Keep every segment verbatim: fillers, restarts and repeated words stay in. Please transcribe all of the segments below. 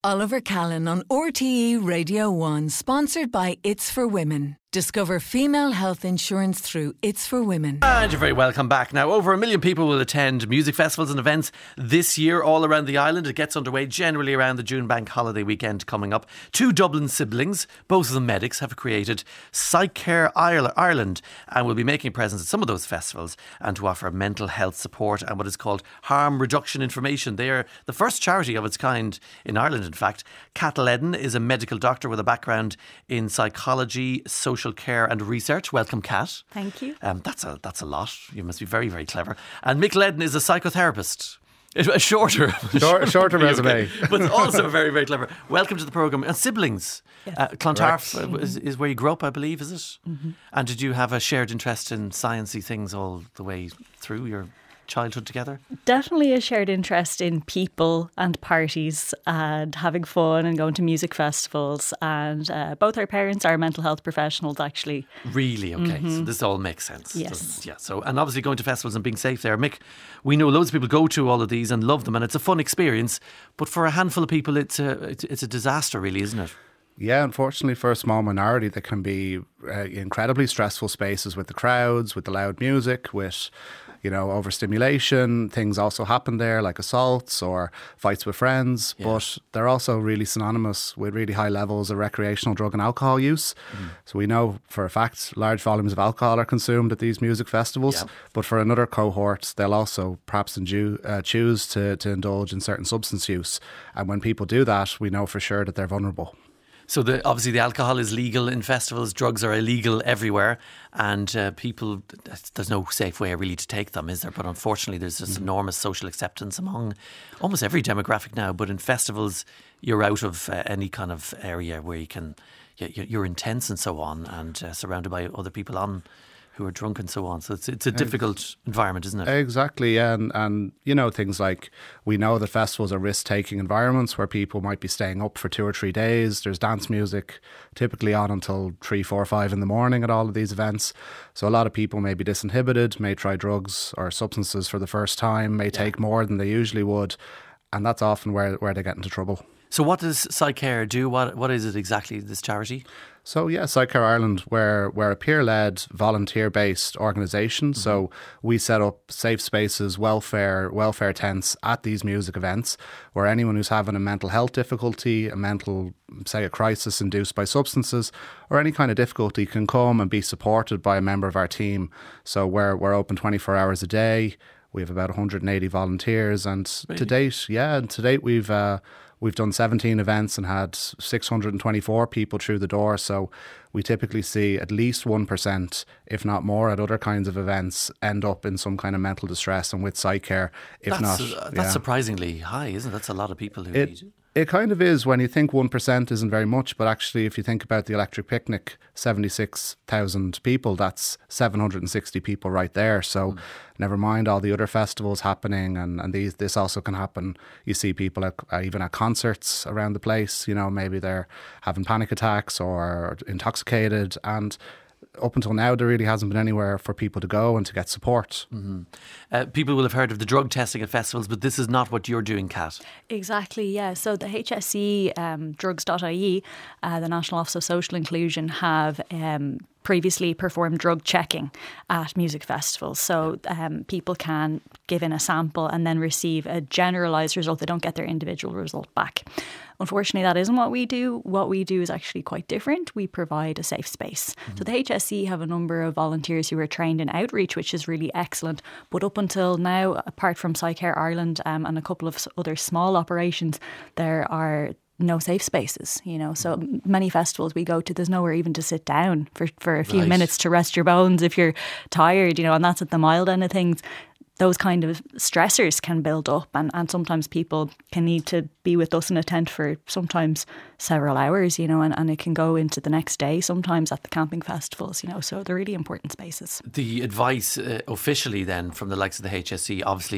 Oliver Callan on R T E Radio one, sponsored by It's for Women. Discover female health insurance through It's for Women. And you're very welcome back. Now, over a million people will attend music festivals and events this year all around the island. It gets underway generally around the June bank holiday weekend coming up. Two Dublin siblings, both of them medics, have created PsychCare Ireland and will be making a presence at some of those festivals and to offer mental health support and what is called harm reduction information. They are the first charity of its kind in Ireland, in fact. Kat Ledden is a medical doctor with a background in psychology, social care and research. Welcome, Kat. Thank you. Um, that's a that's a lot. You must be very, very clever. And Mick Ledden is a psychotherapist. A shorter, Short, shorter resume, but also very, very clever. Welcome to the programme. And siblings. Yes. Uh, Clontarf uh, is, is where you grew up, I believe, is it? Mm-hmm. And did you have a shared interest in sciencey things all the way through your childhood together? Definitely a shared interest in people and parties and having fun and going to music festivals. And uh, both our parents are mental health professionals, actually. Really? Okay. Mm-hmm. So this all makes sense. Yes. Yeah. So, and obviously going to festivals and being safe there. Mick, we know loads of people go to all of these and love them and it's a fun experience. But for a handful of people, it's a, it's, it's a disaster, really, isn't it? Yeah, unfortunately for a small minority, there can be uh, incredibly stressful spaces with the crowds, with the loud music, with, you know, overstimulation. Things also happen there, like assaults or fights with friends. Yeah. But they're also really synonymous with really high levels of recreational drug and alcohol use. Mm. So we know for a fact large volumes of alcohol are consumed at these music festivals. Yeah. But for another cohort, they'll also perhaps indu- uh, choose to, to indulge in certain substance use. And when people do that, we know for sure that they're vulnerable. So the, obviously the alcohol is legal in festivals, drugs are illegal everywhere, and uh, people, there's no safe way really to take them, is there? But unfortunately there's this mm-hmm. enormous social acceptance among almost every demographic now. But in festivals, you're out of uh, any kind of area where you can, you're intense and so on, and uh, surrounded by other people on who are drunk and so on. So it's it's a difficult environment, isn't it? Exactly, yeah. And, and, you know, things like we know that festivals are risk-taking environments where people might be staying up for two or three days. There's dance music typically on until three, four, five in the morning at all of these events. So a lot of people may be disinhibited, may try drugs or substances for the first time, may yeah. take more than they usually would. And that's often where, where they get into trouble. So what does PsychCare do? What What is it exactly, this charity? So yeah, PsychCare Ireland, we're, we're a peer-led, volunteer-based organisation. Mm-hmm. So we set up safe spaces, welfare welfare tents at these music events where anyone who's having a mental health difficulty, a mental, say a crisis induced by substances, or any kind of difficulty can come and be supported by a member of our team. So we're, we're open twenty-four hours a day. We have about one hundred eighty volunteers, and really? to date, yeah, and to date we've uh, we've done seventeen events and had six hundred twenty-four people through the door. So we typically see at least one percent, if not more, at other kinds of events end up in some kind of mental distress, and with PsychCare, if that's, not, uh, that's yeah. surprisingly high, isn't it? That's a lot of people who it, need it. It kind of is when you think one percent isn't very much, but actually if you think about the Electric Picnic, seventy-six thousand people, that's seven hundred sixty people right there. So mm. never mind all the other festivals happening, and, and these this also can happen. You see people at, uh, even at concerts around the place, you know, maybe they're having panic attacks or intoxicated, and up until now, there really hasn't been anywhere for people to go and to get support. Mm-hmm. Uh, people will have heard of the drug testing at festivals, but this is not what you're doing, Kat. Exactly, yeah. So the H S E, um, drugs dot I E, uh, the National Office of Social Inclusion, have um, previously performed drug checking at music festivals. So um, people can give in a sample and then receive a generalised result. They don't get their individual result back. Unfortunately, that isn't what we do. What we do is actually quite different. We provide a safe space. Mm-hmm. So the H S E have a number of volunteers who are trained in outreach, which is really excellent. But up until now, apart from PsychCare Ireland um, and a couple of other small operations, there are no safe spaces, you know. So many festivals we go to, there's nowhere even to sit down for, for a few right. minutes to rest your bones if you're tired, you know, and that's at the mild end of things. Those kind of stressors can build up, and, and sometimes people can need to be with us in a tent for sometimes several hours, you know, and, and it can go into the next day sometimes at the camping festivals, you know, so they're really important spaces. The advice uh, officially then from the likes of the H S E, obviously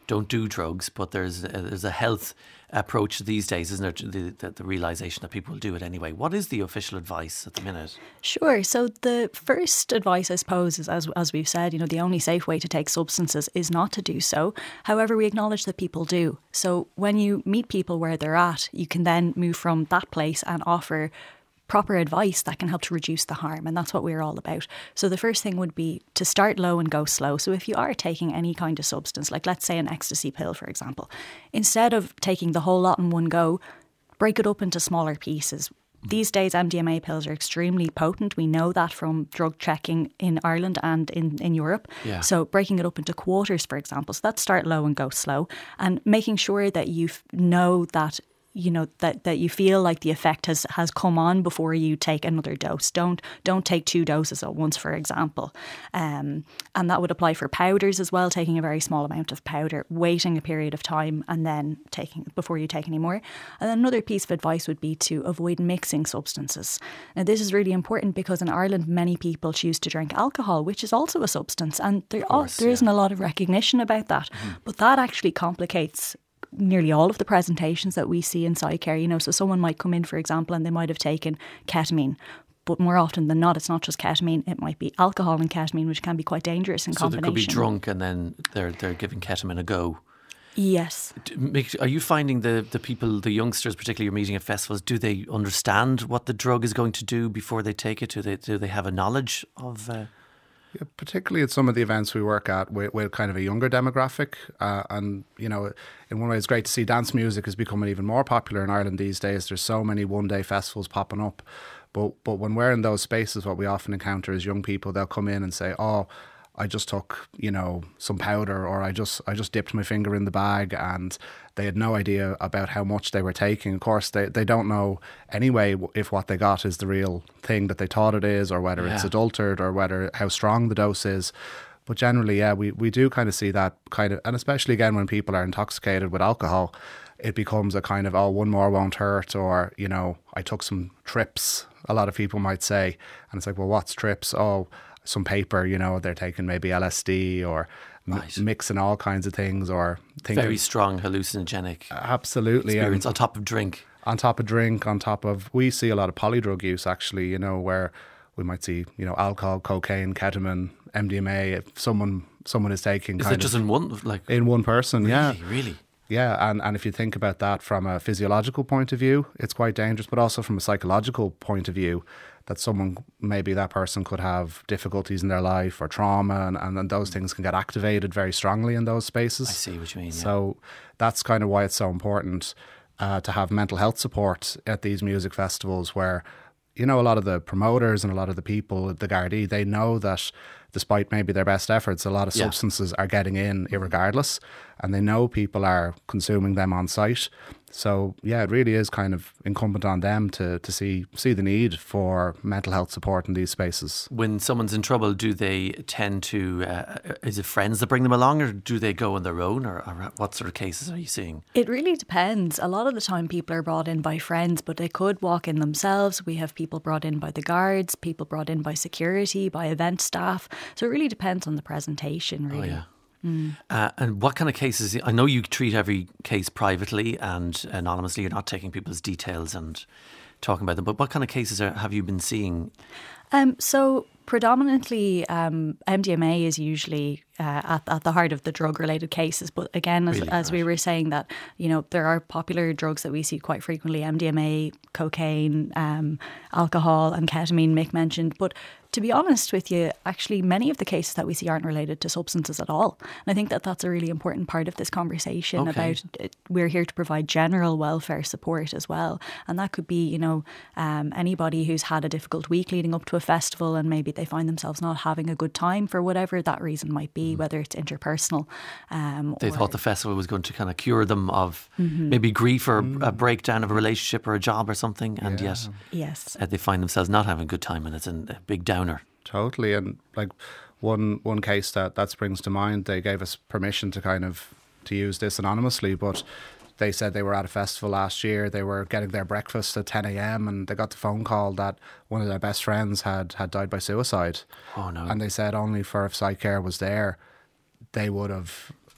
don't do drugs, but there's a, there's a health approach these days, isn't there? The, the, the realisation that people will do it anyway. What is the official advice at the minute? Sure. So the first advice, I suppose, is as, as we've said, you know, the only safe way to take substances is not to do so. However, we acknowledge that people do. So when you meet people where they're at, you can then move from that place and offer proper advice that can help to reduce the harm, and that's what we're all about. So the first thing would be to start low and go slow. So if you are taking any kind of substance, like let's say an ecstasy pill, for example, instead of taking the whole lot in one go, break it up into smaller pieces. These days, M D M A pills are extremely potent. We know that from drug checking in Ireland and in, in Europe. Yeah. So breaking it up into quarters, for example. So that's start low and go slow, and making sure that you f- know that you know that, that you feel like the effect has, has come on before you take another dose. Don't don't take two doses at once, for example. Um, and that would apply for powders as well, taking a very small amount of powder, waiting a period of time and then taking before you take any more. And then another piece of advice would be to avoid mixing substances. Now this is really important because in Ireland many people choose to drink alcohol, which is also a substance, and there, course, there yeah. isn't a lot of recognition about that. Mm-hmm. But that actually complicates nearly all of the presentations that we see in psych care. You know, so someone might come in, for example, and they might have taken ketamine, but more often than not, it's not just ketamine. It might be alcohol and ketamine, which can be quite dangerous in so combination. So they could be drunk and then they're they're giving ketamine a go. Yes. Are you finding the, the people, the youngsters particularly you're meeting at festivals, do they understand what the drug is going to do before they take it? Do they do they have a knowledge of... Uh, Yeah, particularly at some of the events we work at with, with kind of a younger demographic. Uh, and, you know, in one way it's great to see dance music is becoming even more popular in Ireland these days. There's so many one-day festivals popping up. But but when we're in those spaces, what we often encounter is young people, they'll come in and say, oh, I just took, you know, some powder, or I just I just dipped my finger in the bag, and they had no idea about how much they were taking. Of course, they, they don't know anyway if what they got is the real thing that they thought it is, or whether yeah. it's adulterated, or whether how strong the dose is. But generally, yeah, we, we do kind of see that kind of, and especially again when people are intoxicated with alcohol, it becomes a kind of, oh, one more won't hurt, or, you know, I took some trips, a lot of people might say. And it's like, well, what's trips? Oh, some paper, you know, they're taking maybe L S D or right. m- mixing all kinds of things, or thinking, very strong hallucinogenic absolutely experience and on top of drink. On top of drink, on top of, we see a lot of polydrug use actually, you know, where we might see, you know, alcohol, cocaine, ketamine, M D M A. If someone someone is taking, is kind it just of, in one, like in one person? Really, yeah, really. Yeah, and, and if you think about that from a physiological point of view, it's quite dangerous, but also from a psychological point of view, that someone, maybe that person could have difficulties in their life or trauma, and, and then those things can get activated very strongly in those spaces. I see what you mean, yeah. So that's kind of why it's so important uh, to have mental health support at these music festivals, where, you know, a lot of the promoters and a lot of the people, the Gardaí, they know that despite maybe their best efforts, a lot of yeah. substances are getting in irregardless, and they know people are consuming them on site. So yeah, it really is kind of incumbent on them to to see see the need for mental health support in these spaces. When someone's in trouble, do they tend to, uh, is it friends that bring them along, or do they go on their own, or, or what sort of cases are you seeing? It really depends. A lot of the time people are brought in by friends, but they could walk in themselves. We have people brought in by the guards, people brought in by security, by event staff. So it really depends on the presentation, really. Oh, yeah. Mm. Uh, and what kind of cases? I know you treat every case privately and anonymously. You're not taking people's details and talking about them. But what kind of cases are, have you been seeing? Um, so predominantly, um, M D M A is usually uh, at, at the heart of the drug-related cases. But again, as, Really? as Right. we were saying, that, you know, there are popular drugs that we see quite frequently: M D M A, cocaine, um, alcohol, and ketamine. Mick mentioned, but to be honest with you, actually, many of the cases that we see aren't related to substances at all. And I think that that's a really important part of this conversation Okay. about uh, we're here to provide general welfare support as well. And that could be, you know, um, anybody who's had a difficult week leading up to a festival and maybe they find themselves not having a good time for whatever that reason might be, mm. whether it's interpersonal. Um, They or, thought the festival was going to kind of cure them of mm-hmm. maybe grief or mm. a breakdown of a relationship or a job or something. And yeah. yet yes. uh, they find themselves not having a good time, and it's a big downer. Totally. And like one one case that, that springs to mind, they gave us permission to kind of to use this anonymously, but they said they were at a festival last year, they were getting their breakfast at ten a.m. and they got the phone call that one of their best friends had, had died by suicide. Oh no. And they said only for if psych care was there, they would have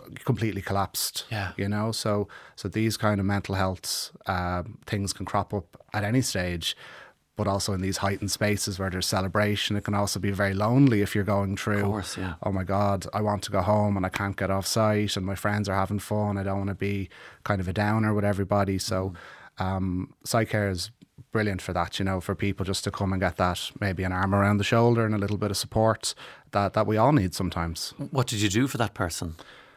completely collapsed. Yeah. You know, so so these kind of mental health uh, things can crop up at any stage, but also in these heightened spaces where there's celebration. It can also be very lonely if you're going through, Of course, yeah. oh my God, I want to go home and I can't get off site and my friends are having fun. I don't want to be kind of a downer with everybody. So um, PsyCare is brilliant for that, you know, for people just to come and get that, maybe an arm around the shoulder and a little bit of support that, that we all need sometimes. What did you do for that person?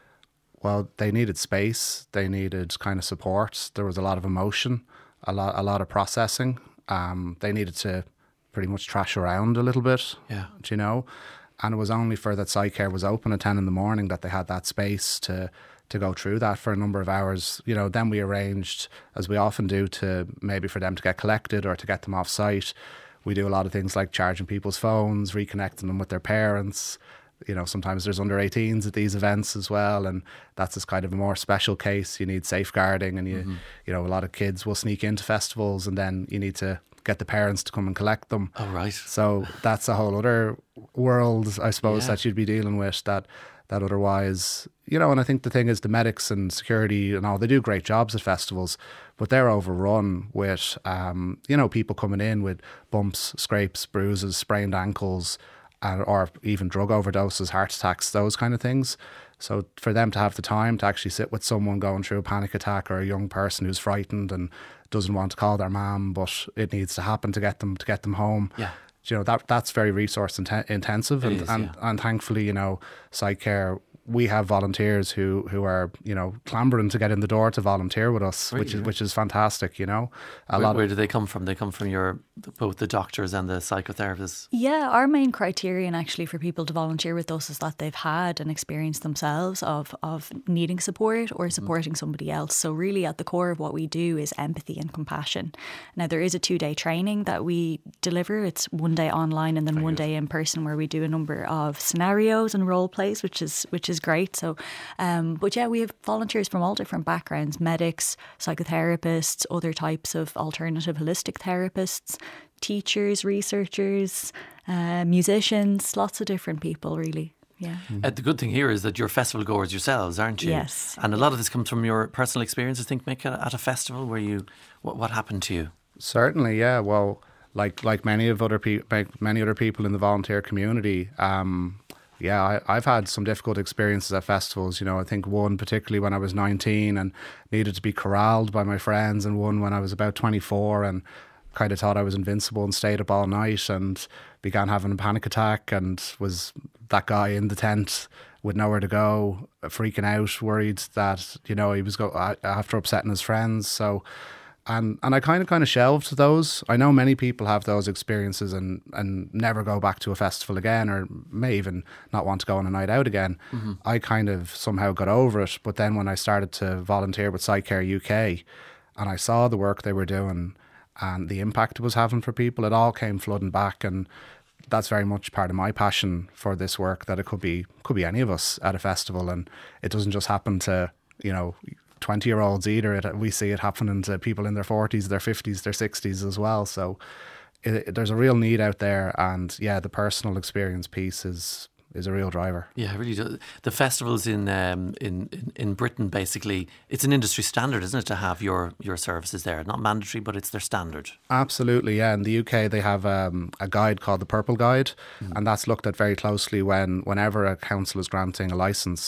Well, they needed space. They needed kind of support. There was a lot of emotion, a lot, a lot of processing. Um, they needed to pretty much trash around a little bit, Yeah. do you know? And it was only for that PsyCare was open at ten in the morning that they had that space to to go through that for a number of hours. You know, then we arranged, as we often do, to maybe for them to get collected or to get them off site. We do a lot of things like charging people's phones, reconnecting them with their parents. You know, sometimes there's under eighteens at these events as well, and that's this kind of a more special case. You need safeguarding, and you, mm-hmm. you know, a lot of kids will sneak into festivals, and then you need to get the parents to come and collect them. Oh, right. So that's a whole other world, I suppose, Yeah. that you'd be dealing with that that otherwise, you know. And I think the thing is, the medics and security and all, they do great jobs at festivals, but they're overrun with, um, you know, people coming in with bumps, scrapes, bruises, sprained ankles, uh, or even drug overdoses, heart attacks, those kind of things. So for them to have the time to actually sit with someone going through a panic attack, or a young person who's frightened and doesn't want to call their mum, but it needs to happen to get them to get them home. Yeah. You know, that that's very resource inten- intensive, It and is, and, yeah. and thankfully, you know, PsyCare, we have volunteers who, who are, you know, clambering to get in the door to volunteer with us, Really, which is right. which is fantastic. You know, a Where, lot where of do they come from? They come from your both the doctors and the psychotherapists. Yeah, our main criterion actually for people to volunteer with us is that they've had an experience themselves of of needing support or supporting mm. somebody else. So really at the core of what we do is empathy and compassion. Now there is a two-day training that we deliver. It's one day online and then Very one good. day in person, where we do a number of scenarios and role plays, which is which is great. So um, but yeah, we have volunteers from all different backgrounds: medics, psychotherapists, other types of alternative holistic therapists, teachers, researchers, uh, musicians, lots of different people, really. Yeah. Uh, the good thing here is that you're festival goers yourselves, aren't you? Yes. And a lot of this comes from your personal experience, I think, Mick, at a festival where you, what, what happened to you? Certainly, yeah. Well, like like many of other pe- like many other people in the volunteer community, um, yeah, I, I've had some difficult experiences at festivals. You know, I think one particularly when I was nineteen and needed to be corralled by my friends, and one when I was about twenty-four and kind of thought I was invincible and stayed up all night and began having a panic attack and was that guy in the tent with nowhere to go, freaking out, worried that, you know, he was go after upsetting his friends. So, and and I kind of kind of shelved those. I know many people have those experiences and, and never go back to a festival again, or may even not want to go on a night out again. Mm-hmm. I kind of somehow got over it. But then when I started to volunteer with PsyCare U K and I saw the work they were doing and the impact it was having for people, it all came flooding back. And that's very much part of my passion for this work, that it could be could be any of us at a festival, and it doesn't just happen to, you know, twenty year olds either. It, we see it happening to people in their forties, their fifties, their sixties as well. So it, it, there's a real need out there, and yeah, the personal experience piece is is a real driver. Yeah, it really does. The festivals in, um, in in in Britain, basically, it's an industry standard, isn't it, to have your your services there? Not mandatory, but it's their standard. Absolutely, yeah. In the U K, they have um, a guide called the Purple Guide, mm. and that's looked at very closely when whenever a council is granting a licence.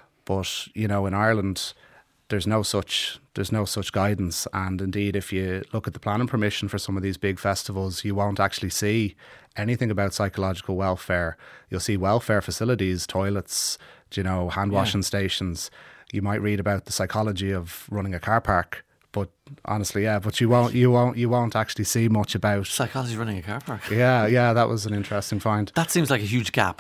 But you know, in Ireland, there's no such there's no such guidance, and indeed, if you look at the planning permission for some of these big festivals, you won't actually see anything about psychological welfare. You'll see welfare facilities, toilets, you know, hand washing yeah. stations. You might read about the psychology of running a car park, but honestly, yeah, but you won't you won't you won't actually see much about psychology running a car park. Yeah, yeah, that was an interesting find. That seems like a huge gap.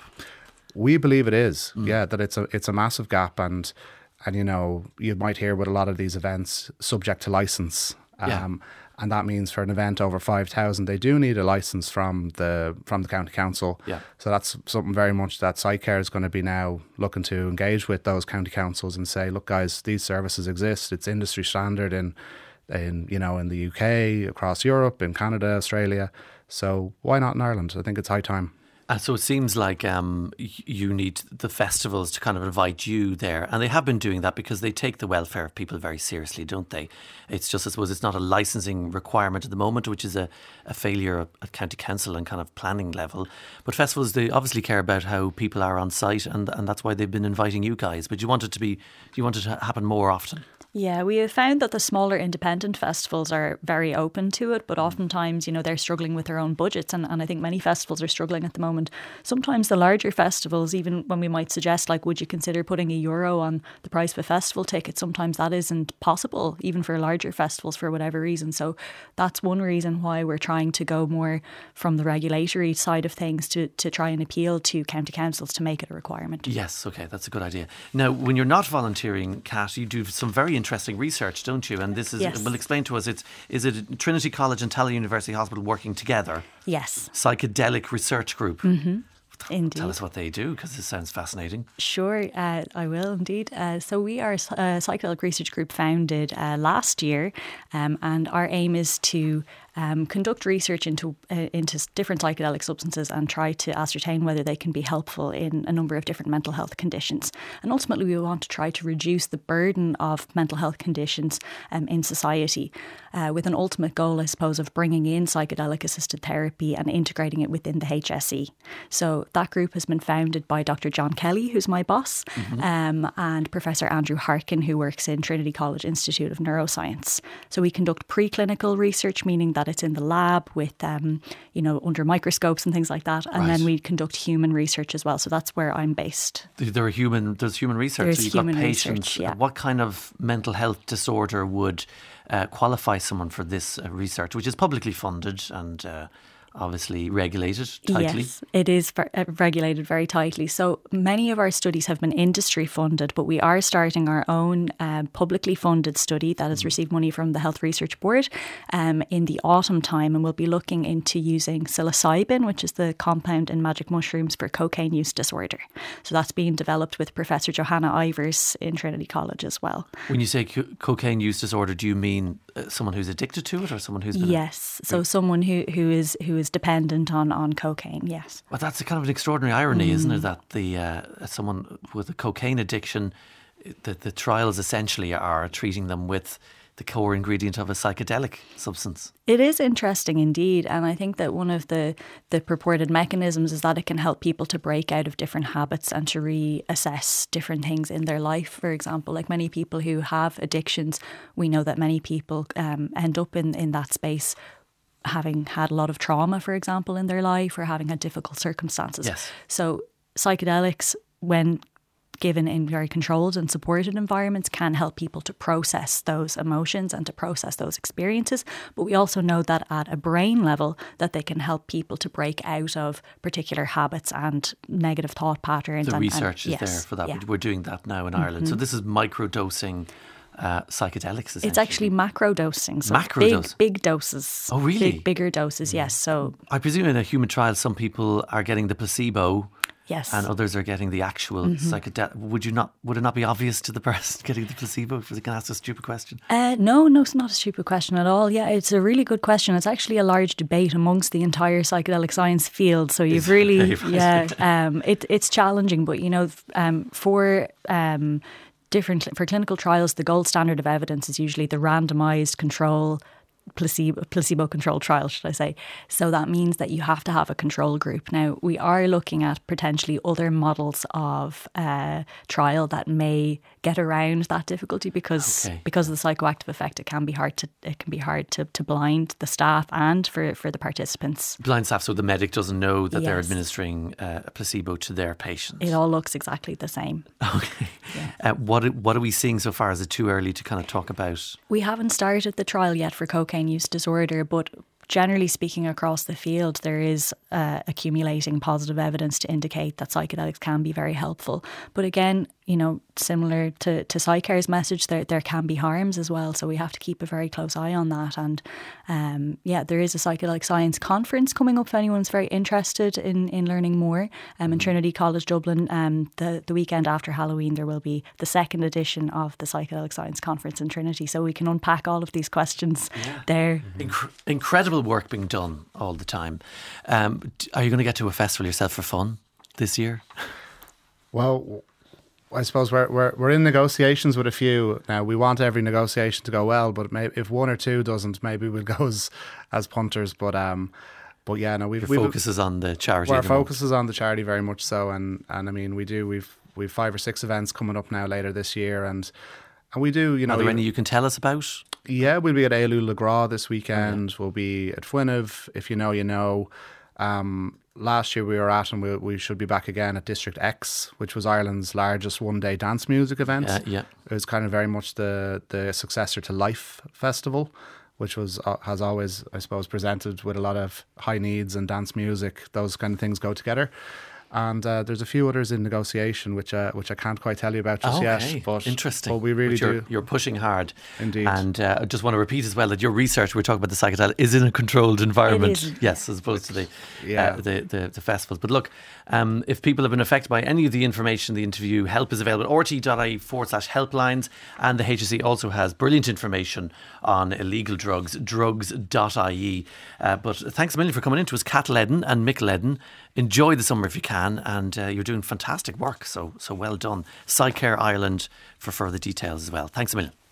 We believe it is. Mm. Yeah, that it's a it's a massive gap, and and you know, you might hear with a lot of these events subject to license. Um, yeah. And that means for an event over five thousand, they do need a licence from the from the county council. Yeah. So that's something very much that PsyCare is going to be now looking to engage with those county councils and say, look, guys, these services exist. It's industry standard in, in you know, in the U K, across Europe, in Canada, Australia. So why not in Ireland? I think it's high time. Uh, so it seems like um, y- you need the festivals to kind of invite you there. And they have been doing that because they take the welfare of people very seriously, don't they? It's just, I suppose, it's not a licensing requirement at the moment, which is a, a failure at county council and kind of planning level. But festivals, they obviously care about how people are on site, and, and that's why they've been inviting you guys. But you want it to be, you want it to happen more often. Yeah, we have found that the smaller independent festivals are very open to it, but oftentimes, you know, they're struggling with their own budgets, and, and I think many festivals are struggling at the moment. Sometimes the larger festivals, even when we might suggest, like, would you consider putting a euro on the price of a festival ticket, sometimes that isn't possible, even for larger festivals, for whatever reason. So that's one reason why we're trying to go more from the regulatory side of things to, to try and appeal to county councils to make it a requirement. Yes, okay, that's a good idea. Now, when you're not volunteering, Kat, you do some very interesting research, don't you? And this is, Yes. well, explain to us, it's, is it Trinity College and Tallaght University Hospital working together? Yes. Psychedelic Research Group. Mm-hmm. Indeed. Tell us what they do, because this sounds fascinating. Sure, uh, I will indeed. Uh, so we are a psychedelic research group founded uh, last year, um, and our aim is to um, conduct research into uh, into different psychedelic substances and try to ascertain whether they can be helpful in a number of different mental health conditions. And ultimately, we want to try to reduce the burden of mental health conditions um, in society, uh, with an ultimate goal, I suppose, of bringing in psychedelic assisted therapy and integrating it within the H S E. So that group has been founded by Doctor John Kelly, who's my boss, mm-hmm. um, and Professor Andrew Harkin, who works in Trinity College Institute of Neuroscience. So we conduct preclinical research, meaning that it's in the lab with, um, you know, under microscopes and things like that. And right. then we conduct human research as well. So that's where I'm based. There are human, there's human research. There's so you've human got patients. research, yeah. What kind of mental health disorder would uh, qualify someone for this uh, research, which is publicly funded and uh, obviously regulated tightly? Yes, it is regulated very tightly. So many of our studies have been industry funded, but we are starting our own uh, publicly funded study that has received money from the Health Research Board um, in the autumn time, and we'll be looking into using psilocybin, which is the compound in magic mushrooms for cocaine use disorder. So that's being developed with Professor Johanna Ivers in Trinity College as well. When you say co- cocaine use disorder, do you mean uh, someone who's addicted to it, or someone who's been yes, a- so someone who who is who is dependent on, on cocaine, yes. Well, that's a kind of an extraordinary irony, Mm. isn't it? That the uh, someone with a cocaine addiction, the, the trials essentially are treating them with the core ingredient of a psychedelic substance. It is interesting indeed, and I think that one of the, the purported mechanisms is that it can help people to break out of different habits and to reassess different things in their life. For example, like many people who have addictions, we know that many people um, end up in, in that space having had a lot of trauma, for example, in their life, or having had difficult circumstances. Yes. So psychedelics, when given in very controlled and supported environments, can help people to process those emotions and to process those experiences. But we also know that at a brain level, that they can help people to break out of particular habits and negative thought patterns. The and, research and, is yes, there for that. yeah. We're doing that now in Ireland. Mm-hmm. So this is microdosing uh, psychedelics, essentially. It's actually macro dosing. So Macro big, dose? big doses. Oh, really? Big, bigger doses, yes. So I presume in a human trial, some people are getting the placebo. yes. And others are getting the actual mm-hmm. psychedelic. Would you not? Would it not be obvious to the person getting the placebo? If they can ask a stupid question. Uh, no, no, it's not a stupid question at all. Yeah, it's a really good question. It's actually a large debate amongst the entire psychedelic science field. So you've really, yeah, um, it, it's challenging. But you know, um, for um, different for clinical trials, the gold standard of evidence is usually the randomized control. Placebo, placebo controlled trial, should I say. So that means that you have to have a control group. Now, we are looking at potentially other models of uh, trial that may get around that difficulty because okay. because of the psychoactive effect. It can be hard to it can be hard to, to blind the staff and for, for the participants. Blind staff, so the medic doesn't know that yes. they're administering uh, a placebo to their patient. It all looks exactly the same. Okay. Yeah. Uh, what what are we seeing so far? Is it too early to kind of talk about? We haven't started the trial yet for cocaine use disorder, but generally speaking across the field, there is uh, accumulating positive evidence to indicate that psychedelics can be very helpful. But again, you know, similar to, to PsyCare's message, there there can be harms as well. So we have to keep a very close eye on that. And um, yeah, there is a psychedelic science conference coming up if anyone's very interested in, in learning more. Um, in Trinity College Dublin, um, the, the weekend after Halloween, there will be the second edition of the Psychedelic Science Conference in Trinity. So we can unpack all of these questions yeah. there. Inc- incredible work being done all the time. Um, are you going to get to a festival yourself for fun this year? Well, I suppose we're, we're we're in negotiations with a few now. We want every negotiation to go well, but maybe if one or two doesn't, maybe we'll go as, as punters. But um, but yeah, no, we've Your we've, focus is on the charity. Well, our focus is on the charity very much so, and and I mean we do we've we've five or six events coming up now later this year, and and we do you know. Are there any you can tell us about? Yeah, we'll be at Éilú Le Gras this weekend. Okay. We'll be at Fwynhab. If you know, you know. Um, Last year we were at, and we, we should be back again at District X, which was Ireland's largest one-day dance music event. Uh, yeah, it was kind of very much the the successor to Life Festival, which was uh, has always, I suppose, presented with a lot of high needs and dance music. Those kind of things go together. And uh, there's a few others in negotiation, which uh, which I can't quite tell you about just okay. yet. But interesting. But we really you're, do. You're pushing hard, indeed. And uh, I just want to repeat as well that your research, we're talking about the psychedelic, is in a controlled environment. Yes, as opposed to the, yeah. uh, the, the the festivals. But look, um, if people have been affected by any of the information in the interview, help is available at r t dot I E forward slash helplines, and the H S E also has brilliant information on illegal drugs, drugs dot I E. Uh, but thanks a million for coming in to us, Kat Ledden and Mick Ledden. Enjoy the summer if you can, and uh, you're doing fantastic work, so so well done. PsyCare Ireland for further details as well. Thanks a million.